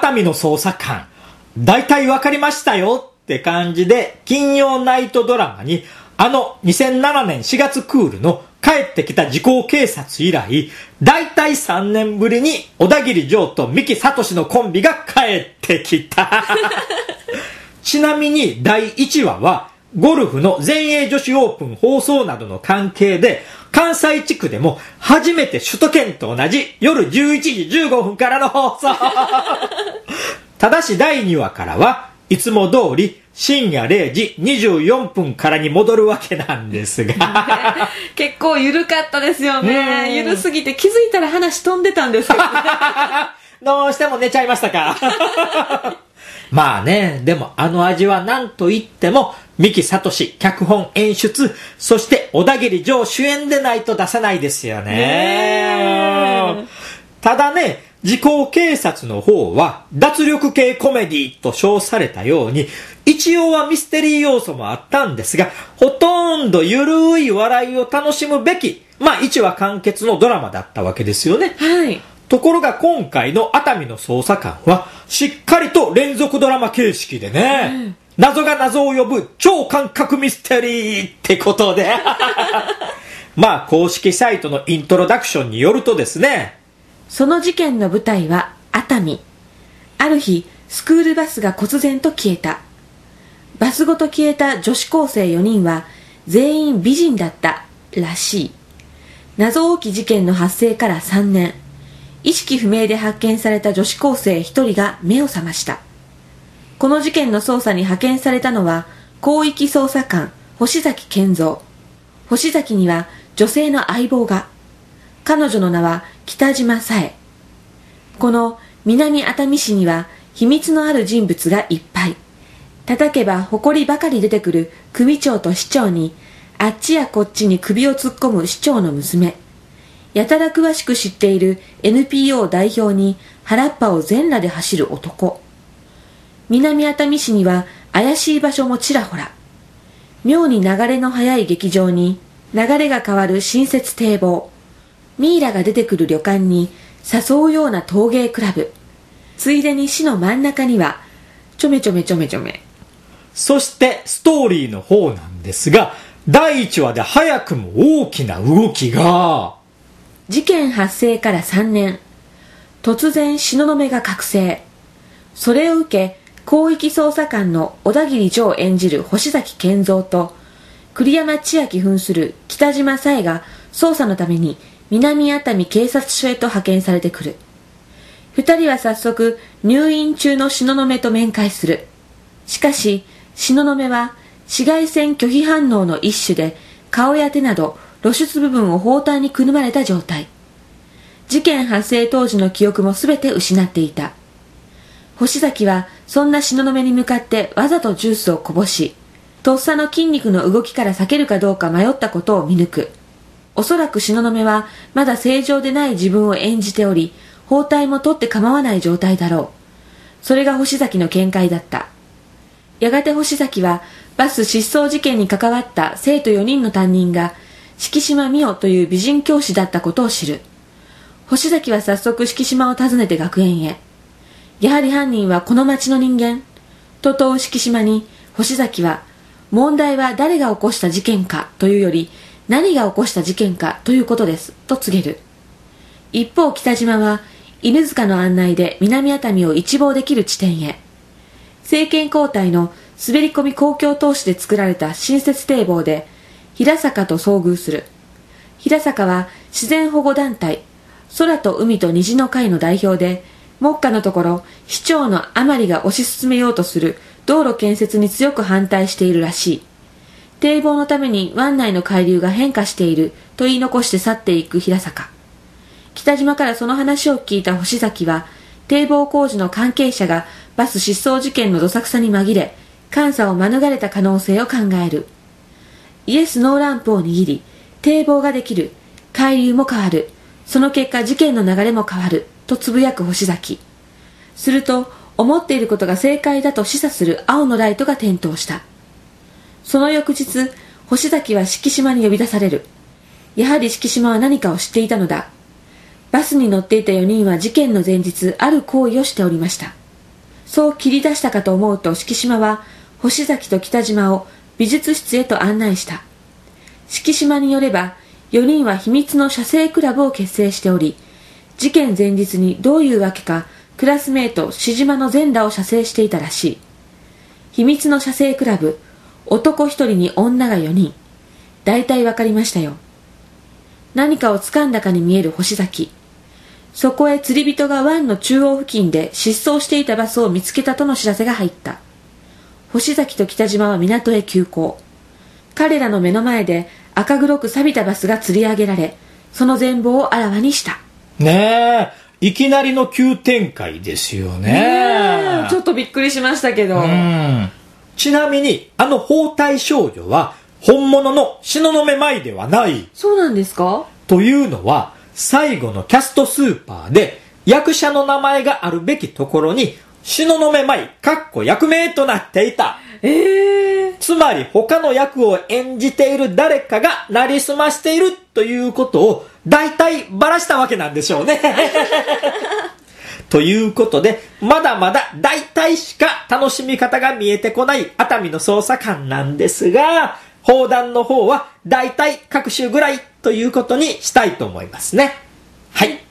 海の捜査官、大体わかりましたよって感じで、金曜ナイトドラマに、2007年4月クールの帰ってきた時効警察以来、大体3年ぶりに小田切丈と三木聡のコンビが帰ってきた。ちなみに第1話は、ゴルフの全英女子オープン放送などの関係で、関西地区でも初めて首都圏と同じ夜11時15分からの放送。ただし第2話からはいつも通り深夜0時24分からに戻るわけなんですが。 結構緩かったですよね。緩すぎて気づいたら話飛んでたんですけど、ね。 どうしても寝ちゃいましたか。まあね、でも味は何と言っても、三木聡脚本演出、そして小田切丈主演でないと出せないですよね。ただね、時効警察の方は脱力系コメディと称されたように、一応はミステリー要素もあったんですが、ほとんどゆるい笑いを楽しむべき、1話完結のドラマだったわけですよね。 はい。 ところが今回の熱海の捜査官はしっかりと連続ドラマ形式でね、謎が謎を呼ぶ超感覚ミステリーってことで公式サイトのイントロダクションによるとですね、 その事件の舞台は熱海。ある日スクールバスが忽然と消えた。バスごと消えた女子高生4人は全員美人だったらしい。謎多き事件の発生から3年、意識不明で発見された女子高生1人が目を覚ました。この事件の捜査に派遣されたのは広域捜査官星崎健三。星崎には女性の相棒が。彼女の名は北島紗絵。この南熱海市には秘密のある人物がいっぱい。叩けば埃ばかり出てくる組長と市長に、あっちやこっちに首を突っ込む市長の娘。やたら詳しく知っている NPO 代表に原っぱを全裸で走る男。南熱海市には怪しい場所もちらほら。妙に流れの速い劇場に流れが変わる新設堤防。ミイラが出てくる旅館に誘うような陶芸クラブ。ついでに市の真ん中にはちょめちょめちょめちょめ。 そしてストーリーの方なんですが、第1話で早くも大きな動きが。 事件発生から3年、突然東雲が覚醒。それを受け、広域捜査官の小田切丈演じる星崎健三と栗山千明扮する北島紗絵が捜査のために南熱海警察署へと派遣されてくる。二人は早速入院中の東雲と面会する。しかし東雲は紫外線拒否反応の一種で、顔や手など露出部分を包帯にくるまれた状態。事件発生当時の記憶もすべて失っていた。星崎はそんな東雲に向かってわざとジュースをこぼし、とっさの筋肉の動きから避けるかどうか迷ったことを見抜く。おそらく東雲はまだ正常でない自分を演じており、包帯も取って構わない状態だろう。それが星崎の見解だった。やがて星崎はバス失踪事件に関わった生徒4人の担任が敷島美代という美人教師だったことを知る。星崎は早速敷島を訪ねて学園へ。やはり犯人はこの町の人間と問う敷島に、星崎は問題は誰が起こした事件かというより何が起こした事件かということですと告げる。一方北島は犬塚の案内で南熱海を一望できる地点へ。政権交代の滑り込み公共投資で作られた新設堤防で平坂と遭遇する。平坂は自然保護団体空と海と虹の会の代表で、目下のところ市長の甘利が推し進めようとする道路建設に強く反対しているらしい。堤防のために湾内の海流が変化していると言い残して去っていく平坂。北島からその話を聞いた星崎は、堤防工事の関係者がバス失踪事件のどさくさに紛れ監査を免れた可能性を考える。イエスノーランプを握り、堤防ができる、海流も変わる、その結果事件の流れも変わるとつぶやく星崎。すると思っていることが正解だと示唆する青のライトが点灯した。その翌日、星崎は敷島に呼び出される。やはり敷島は何かを知っていたのだ。バスに乗っていた4人は事件の前日ある行為をしておりました。 そう切り出したかと思うと敷島は星崎と北島を美術室へと案内した。敷島によれば4人は秘密の写生クラブを結成しており、事件前日にどういうわけかクラスメート志島の全裸を写生していたらしい。秘密の写生クラブ、男1人に女が4人。大体わかりましたよ。何かを掴んだかに見える星崎。そこへ釣り人が湾の中央付近で失踪していたバスを見つけたとの知らせが入った。星崎と北島は港へ急行。彼らの目の前で赤黒く錆びたバスが釣り上げられ、その全貌をあらわにした。 ねえ、いきなりの急展開ですよね。 ちょっとびっくりしましたけど。 ちなみにあの包帯少女は本物の東雲舞ではない。 そうなんですか？ というのは最後のキャストスーパーで役者の名前があるべきところに東雲舞役名となっていた。つまり他の役を演じている誰かがなりすましているということを大体ばらしたわけなんでしょうね。ということでまだまだ大体しか楽しみ方が見えてこない熱海の捜査官なんですが、砲弾の方は大体各種ぐらいということにしたいと思いますね。はい。